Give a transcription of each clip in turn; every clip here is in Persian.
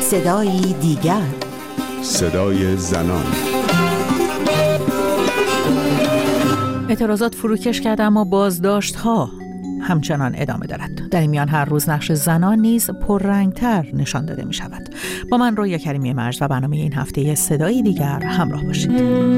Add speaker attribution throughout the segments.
Speaker 1: صدای دیگر،
Speaker 2: صدای زنان.
Speaker 3: اعتراضات فروکش کرد اما بازداشت‌ها همچنان ادامه دارد. در این میان هر روز نقش زنان نیز پررنگتر نشان داده می شود. با من رویا کریمی مرج و برنامه این هفته صدای دیگر همراه باشید.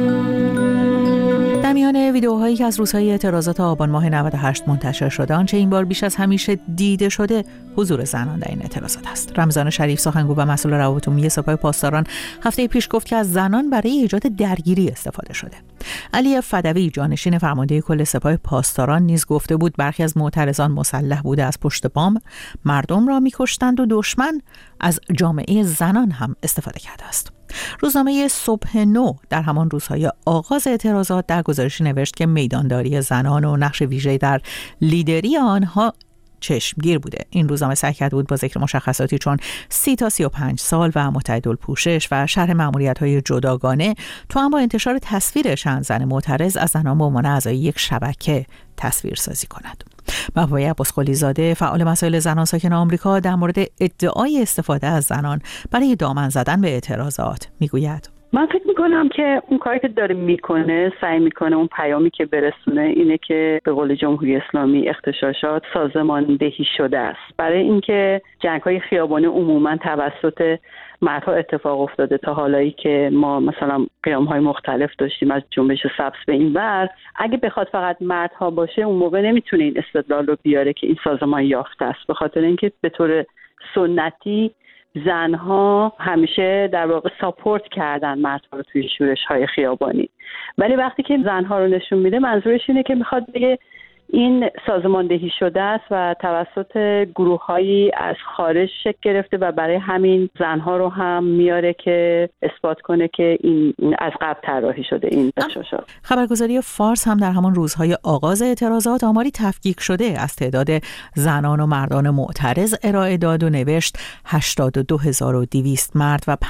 Speaker 3: در میان ویدیوهایی که از روزهای اعتراضات آبان ماه 98 منتشر شده، آنچه این بار بیش از همیشه دیده شده حضور زنان در این اعتراضات است. رمضان شریف، سخنگو و مسئول روابط عمومی سپاه پاسداران، هفته پیش گفت که از زنان برای ایجاد درگیری استفاده شده. علی فدوی، جانشین فرمانده کل سپاه پاسداران، نیز گفته بود برخی از معترضان مسلح بوده از پشت بام مردم را می‌کشتند و دشمن از جامعه زنان هم استفاده کرده است. روزنامه صبح نو در همان روزهای آغاز اعتراضات در گزارشی نوشت که میدانداری زنان و نقش ویژه‌ای در لیدری آنها چشمگیر بوده. این روزنامه سعی کرده بود با ذکر مشخصاتی چون 30 تا 35 سال و متعددالپوشش و شرح مأموریت‌های جداگانه تو هم با انتشار تصویر چند زن معترض از زنان به عنوان اعضای یک شبکه تصویر سازی کند. محبوبه عباسقلی زاده، فعال مسائل زنان ساکن آمریکا، در مورد ادعای استفاده از زنان برای دامن زدن به اعتراضات میگوید:
Speaker 4: من فکر میکنم که اون کاری که داره میکنه، سعی میکنه اون پیامی که برسونه اینه که به قول جمهوری اسلامی اغتشاشات سازماندهی شده است. برای اینکه جنگ‌های خیابانی عموما توسط مردها اتفاق افتاده تا حالایی که ما مثلا قیام‌های مختلف داشتیم از جنبش سبز به این ور، اگه بخواد فقط مردها باشه اون موقع نمیتونه این استدلال رو بیاره که این سازمان یافته است، به خاطر اینکه به طور سنتی زنها همیشه در واقع ساپورت کردن مردها رو توی شورش‌های خیابانی. ولی وقتی که زنها رو نشون میده منظورش اینه که میخواد بگه این سازماندهی شده است و توسط گروه‌هایی از خارج شکل گرفته و برای همین زنها رو هم میاره که اثبات کنه که این از قبل طراحی شده این اغتشاشات.
Speaker 3: خبرگزاری فارس هم در همان روزهای آغاز اعتراضات آماری تفکیک شده از تعداد زنان و مردان معترض ارائه داد و نوشت 82200 مرد و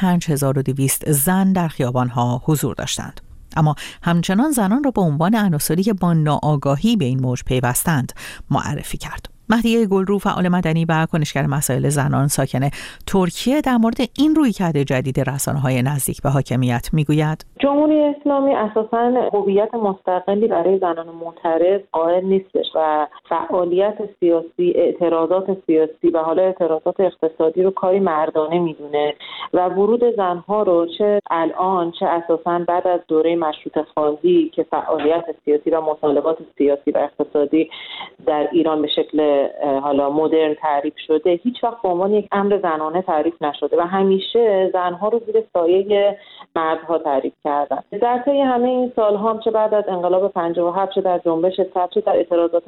Speaker 3: 5200 زن در خیابان‌ها حضور داشتند. اما همچنان زنان را به عنوان عناصری که با ناآگاهی به این موج پیوستند معرفی کرد. مهدیه گلرو، فعال مدنی و کنشگر مسائل زنان ساکن ترکیه، در مورد این رویکرد جدید رسانه‌های نزدیک به حاکمیت میگوید:
Speaker 5: جمهوری اسلامی اساساً هویت مستقلی برای زنان معترض قائل نیستش و فعالیت سیاسی، اعتراضات سیاسی و حالا اعتراضات اقتصادی رو کاری مردانه میدونه و ورود زنها رو چه الان چه اساساً بعد از دوره مشروطه خواهی که فعالیت سیاسی و مطالبات سیاسی و اقتصادی در ایران به شکل حالا مدرن تعریف شده، هیچ وقت به عنوان یک امر زنانه تعریف نشده و همیشه زنها رو زیر سایه مردها تعریف کردن. در طی همه این سال‌ها هم چه بعد از انقلاب 57 چه در جنبش سبز چه در اعتراضات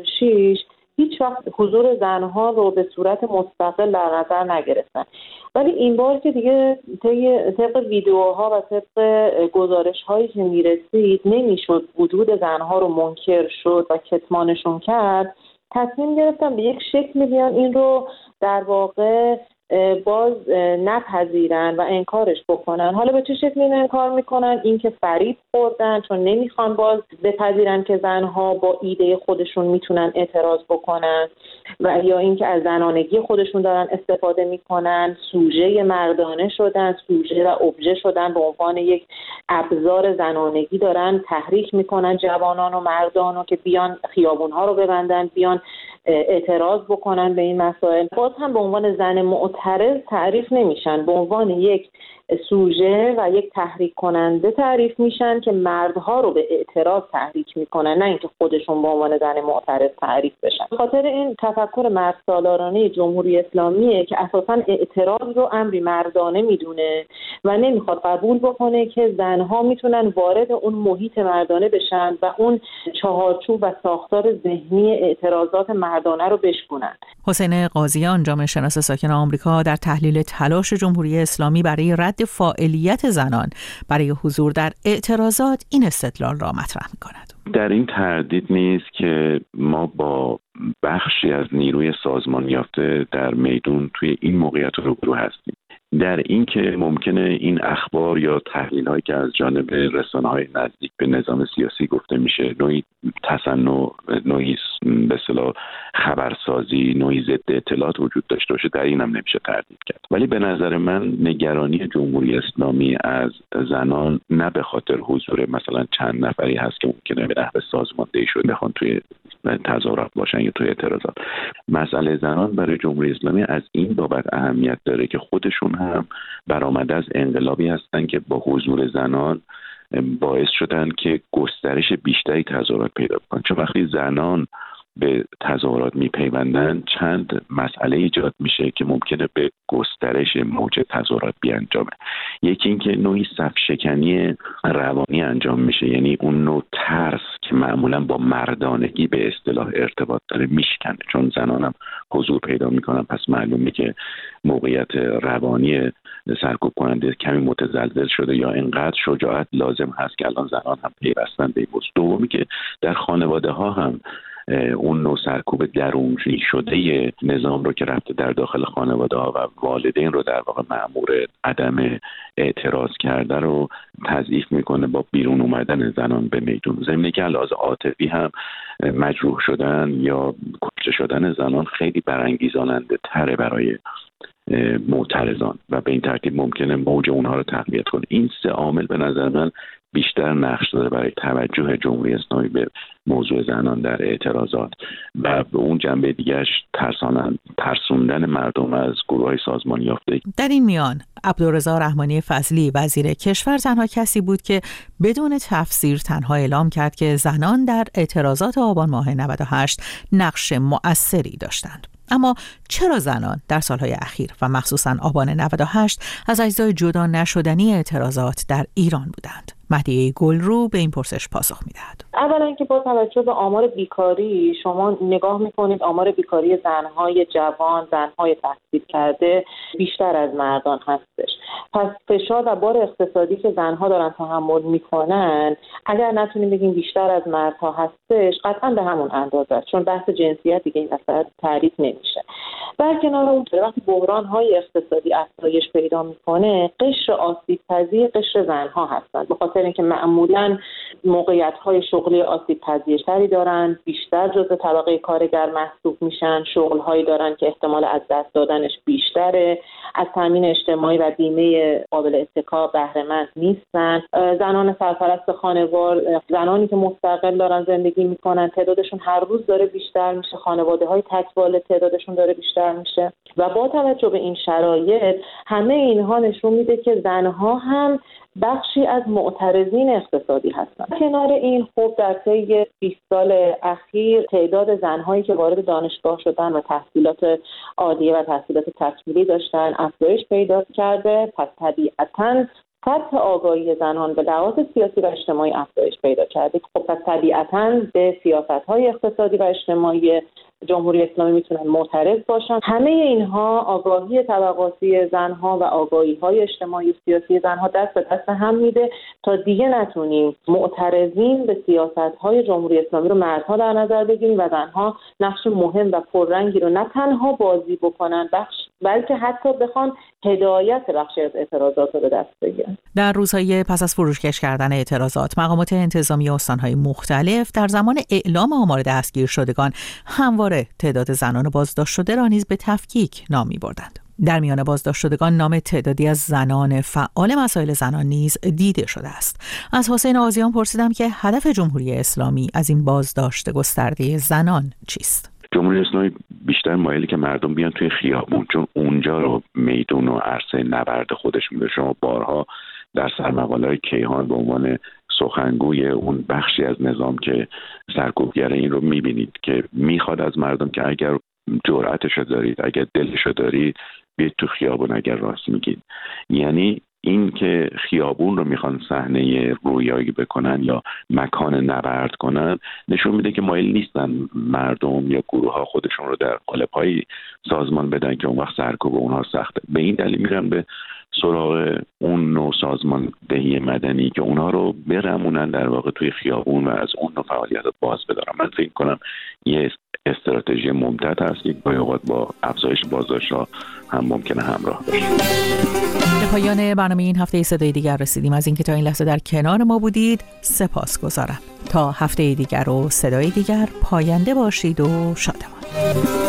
Speaker 5: 96 هیچ وقت حضور زنها رو به صورت مستقل در نظر نگرفتن. ولی این بار که دیگه طبق ویدیوها و طبق گزارش‌هایی که میرسید نمیشد وجود زنها رو منکر شد و کتمانشون کرد، تصمیم گرفتم به یک شکل بیان این رو در واقع باز نپذیرن و انکارش بکنن. حالا به چه شکلی این انکار میکنن؟ این که فریب خوردن چون نمیخوان باز بپذیرن که زنها با ایده خودشون میتونن اعتراض بکنن و یا اینکه از زنانگی خودشون دارن استفاده میکنن، سوژه مردانه شدن، سوژه و ابژه شدن، به عنوان یک ابزار زنانگی دارن تحریک میکنن جوانان و مردانو که بیان خیابونها رو ببندن، بیان اعتراض بکنن به این مسائل. باز هم به عنوان زن معترض تعریف نمیشن، به عنوان یک سوژه و یک تحریک کننده تعریف میشن که مردها رو به اعتراض تحریک میکنن، نه اینکه خودشون به عنوان زن معترض تعریف بشن. به خاطر این تفکر مردسالارانه جمهوری اسلامیه که اساساً اعتراض رو امری مردانه میدونه و نمیخواد قبول بکنه که زنها میتونن وارد اون محیط مردانه بشن و اون چهارچوب و ساختار ذهنی اعتراضات مردانه رو بشکنن.
Speaker 3: حسین قاضیان، جامعه شناس ساکن آمریکا، در تحلیل تلاش جمهوری اسلامی برای رد فاعلیت زنان برای حضور در اعتراضات این استدلال را مطرح می‌کند.
Speaker 6: در این تردید نیست که ما با بخشی از نیروی سازمان یافته در میدون توی این موقعیت روبرو هستیم. در این که ممکنه این اخبار یا تحلیل‌هایی که از جانب رسانه‌های نزدیک به نظام سیاسی گفته میشه نوعی تصنع، نوعی به اصطلاح خبرسازی، نوعی ضد اطلاعات وجود داشته باشه، در این هم نمیشه تردید کرد. ولی به نظر من نگرانی جمهوری اسلامی از زنان نه به خاطر حضور مثلا چند نفری هست که ممکنه به نحو سازماندهی شده بخوان توی تظاهرات باشن یا توی اعتراضات. مسئله زنان برای جمهوری اسلامی از این بابت اهمیت داره که خودشون هم برآمده از انقلابی هستن که با حضور زنان باعث شدن که گسترش بیشتری تظاهرات پیدا کنن. چون وقتی زنان به تظاهرات میپیوندن چند مسئله ایجاد میشه که ممکنه به گسترش موج تظاهرات بیانجامه. یکی این که نوعی صف شکنی روانی انجام میشه، یعنی اون نوع ترس که معمولا با مردانگی به اصطلاح ارتباط داره میشکنه، چون زنان هم حضور پیدا میکنن، پس معلومه که موقعیت روانی سرکوب کننده کمی متزلزل شده یا اینقدر شجاعت لازم هست که الان زنان هم پیوستن به این موضوع. دومی که در خانواده ها هم اون نوع سرکوب درونی شده نظام رو که رفته در داخل خانواده ها و والدین رو در واقع مأمور عدم اعتراض کرده رو تضعیف میکنه با بیرون اومدن زنان به میدون. ضمن که لحاظ عاطفی هم مجروح شدن یا کشته شدن زنان خیلی برانگیزاننده تره برای معترضان و به این ترتیب ممکنه موج اونها رو تقویت کنه. این سه عامل به نظر من بیشتر نقش داره برای توجه جمهوری اسلامی به موضوع زنان در اعتراضات و به اون جنبه دیگرش ترسوندن مردم از گروه‌های سازمان یافته.
Speaker 3: در این میان عبدالرضا رحمانی فضلی وزیر کشور تنها کسی بود که بدون تفسیر تنها اعلام کرد که زنان در اعتراضات آبان ماه 98 نقش مؤثری داشتند. اما چرا زنان در سالهای اخیر و مخصوصاً آبان 98 از اجزای جدا نشدنی اعتراضات در ایران بودند؟ مهدیه گلرو به این پرسش پاسخ می‌دهد.
Speaker 5: اولا که با توجه به آمار بیکاری شما نگاه می‌کنید آمار بیکاری زن‌های جوان، زن‌های تحصیل کرده بیشتر از مردان هستش. پس فشار و بار اقتصادی که زن‌ها دارن تحمل می‌کنن اگر نتونیم بگیم بیشتر از مردها هستش قطعاً به همون اندازه است، چون بحث جنسیت دیگه این اصلا تعریف نمیشه. در کنار اون وقتی بحران‌های اقتصادی افزایش پیدا می‌کنه قشر آسیب‌پذیر قشر زن‌ها هستند، به خاطر اینکه معمولاً موقعیت‌های شغلی آسیب‌پذیرتری دارن، بیشتر جزء طبقه کارگر محسوب میشن، شغل‌هایی دارن که احتمال از دست دادنش بیشتره، از تامین اجتماعی و بیمه قابل اتکا بهره مند نیستن. زنان سرپرست خانوار، زنانی که مستقل دارن زندگی میکنن، تعدادشون هر روز داره بیشتر میشه، خانواده‌های تک‌والد تعدادشون داره بیشتر میشه و با توجه به این شرایط همه اینها نشون میده که زنها هم بخشی از معترضین اقتصادی هستند. کنار این خب در طی 20 سال اخیر تعداد زنهایی که وارد دانشگاه شدن و تحصیلات عالیه و تحصیلات تکمیلی داشتن افزایش پیدا کرده، پس طبیعتاً سطح آگاهی زنان به لحاظ سیاسی و اجتماعی افزایش پیدا کرده. خب پس طبیعتاً به سیاست‌های اقتصادی و اجتماعی جمهوری اسلامی میتونن معترض باشن. همه اینها آگاهی طبقاتی زنها و آگاهی‌های اجتماعی و سیاسی زنها دست به دست هم میده تا دیگه نتونیم معترضین به سیاست‌های جمهوری اسلامی رو مردها در نظر بگیریم و زنها نقش مهم و پررنگی رو نه تنها بازی بکنن بلکه حتی بخوان هدایت بخشی از اعتراضات رو به دست بگیرن.
Speaker 3: در روزهای پس از فروکش کردن اعتراضات مقامات انتظامی استان‌های مختلف در زمان اعلام آمار دستگیر شدگان همواره تعداد زنان بازداشت شده را نیز به تفکیک نام می‌بردند. در میان بازداشت شدگان نام تعدادی از زنان فعال مسائل زنان نیز دیده شده است. از حسین آذیان پرسیدم که هدف جمهوری اسلامی از این بازداشت گسترده زنان چیست؟
Speaker 6: جمهوری اسلامی بیشتر مایلی که مردم بیان توی خیابون، چون اونجا رو میدون و عرصه نبرد خودش میده. شما بارها در سرمقاله‌های کیهان به عنوان سخنگوی اون بخشی از نظام که سرکوبگر این رو میبینید که میخواد از مردم که اگر جرأتشو دارید، اگر دلشو دارید، بیاید تو خیابون اگر راست میگید. یعنی این که خیابون رو میخوان صحنه رویایی بکنن یا مکان نبرد کنن نشون میده که مایل نیستن مردم یا گروه ها خودشون رو در قالب‌های سازمان بدن که اون وقت سرکوب اونها سخته. به این دلیل میرن به سراغ اون نوع سازماندهی مدنی که اونها رو برمونن در واقع توی خیابون و از اون نوع فعالیت رو باز بدارن. من فکر کنم یه استراتژی ممتد هست که با افزایش بازداشت‌ها هم ممکنه همراه باشه.
Speaker 3: پایان برنامه این هفته صدای دیگر رسیدیم. از اینکه تا این لحظه در کنار ما بودید سپاسگزارم. تا هفته دیگر و صدای دیگر پاینده باشید و شادمان.